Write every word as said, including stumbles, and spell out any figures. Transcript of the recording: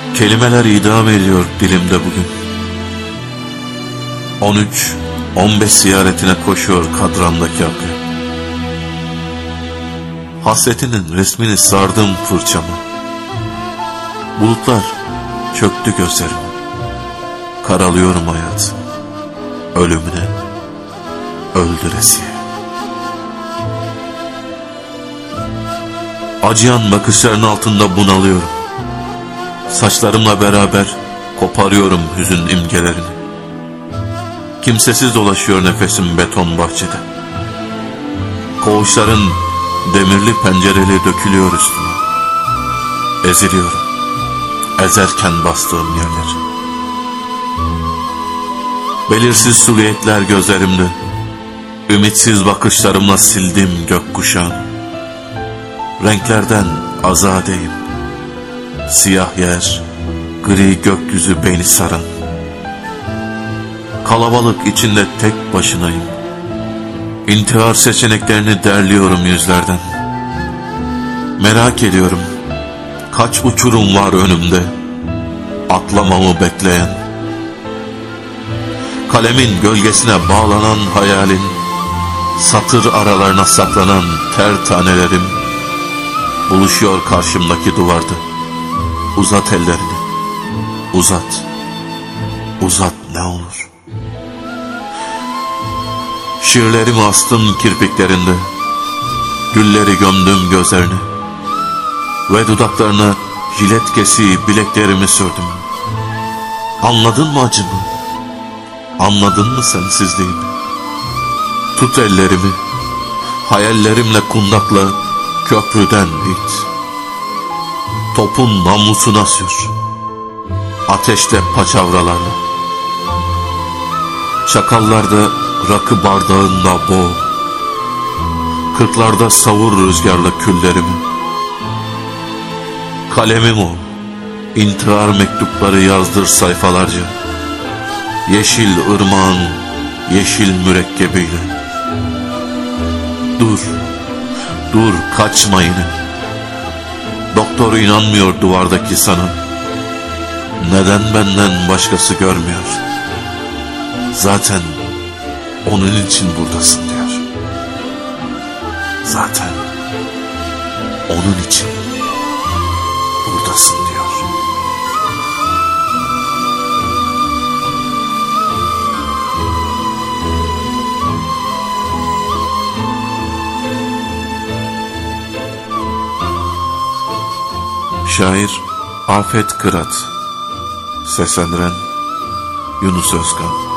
Kelimeler idam ediyor dilimde bugün. on üç on beş ziyaretine koşuyor kadramdaki aklı. Hasretinin resmini sardım fırçamı. Bulutlar çöktü gözlerime. Karalıyorum hayatı, ölümüne, öldüresiye. Acıyan bakışların altında bunalıyorum. Saçlarımla beraber koparıyorum hüzün imgelerini. Kimsesiz dolaşıyor nefesim beton bahçede. Koğuşların demirli pencereli dökülüyor üstüme. Eziliyorum, ezerken bastığım yerleri. Belirsiz silüetler gözlerimde. Ümitsiz bakışlarımla sildim gökkuşağını. Renklerden azadeyim. Siyah yer, gri gökyüzü beni saran. Kalabalık içinde tek başınayım. İntihar seçeneklerini derliyorum yüzlerden. Merak ediyorum, kaç uçurum var önümde, atlamamı bekleyen. Kalemin gölgesine bağlanan hayalin, satır aralarına saklanan ter tanelerim, buluşuyor karşımdaki duvarda. Uzat ellerini, uzat, uzat ne olur. Şiirlerimi astım kirpiklerinde, gülleri gömdüm gözlerine ve dudaklarına jilet kesiği bileklerimi sürdüm. Anladın mı acımı? Anladın mı sensizliğimi? Tut ellerimi, hayallerimle kundakla köprüden it. Topun namlusuna sür, ateşte paçavralarla. Çakallarda rakı bardağında boğ, kırklarda savur rüzgarla küllerimi. Kalemim ol, intihar mektupları yazdır sayfalarca. Yeşil ırmağın yeşil mürekkebiyle. Dur, dur kaçma yine. Doktor inanmıyor duvardaki sana. Neden benden başkası görmüyor? Zaten onun için buradasın diyor. Zaten onun için buradasın diyor. Şair Afet Kırat. Seslendiren Yunus Özkan.